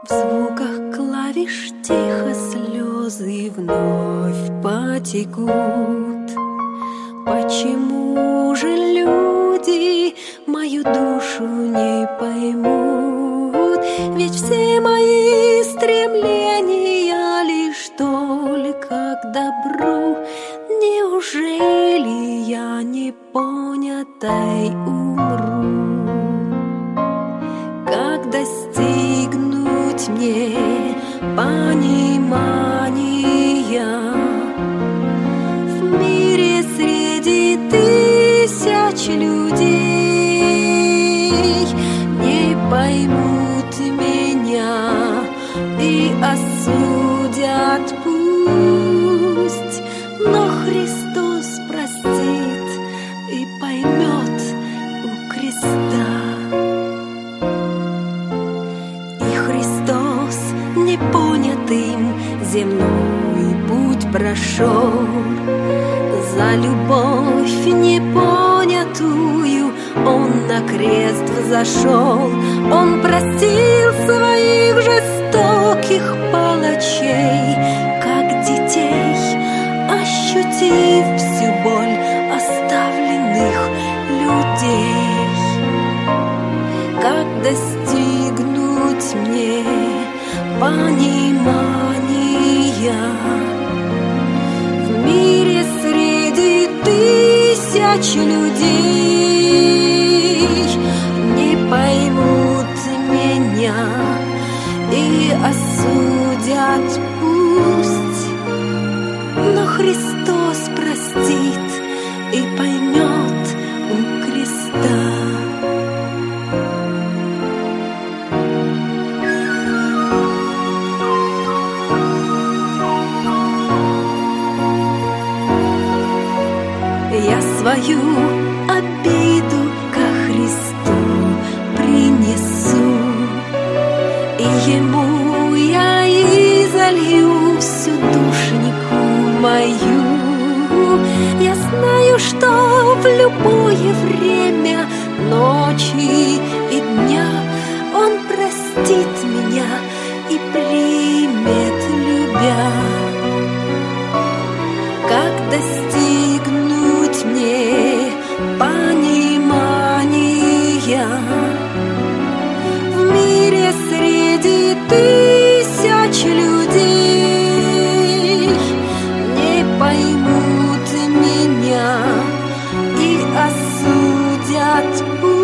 В звуках клавиш тихо слезы вновь потекут. Почему же люди мою душу не поймут? Ведь все мои стремления лишь только к добру. Неужели я непонятой умру? Как достигнуть мне понимания в мире среди тысяч людей? Не поймут меня и осудят пусть, но Христос простит и поймет у креста. Непонятым земной путь прошел, за любовь непонятую Он на крест взошел. Он простил своих жестоких палачей, как детей, ощутив всю боль оставленных людей. Как достигнуть мне понимания в мире среди тысяч людей? Не поймут меня и осудят пусть, но Христос простит и поймет у креста. Я свою обиду ко Христу принесу, и Ему я изолью всю душеньку мою. Я знаю, что в любое время ночи и дня Он простит меня и примет, любя. Как достигнуть мне понимания в мире среди тысяч людей? Не поймут меня и осудят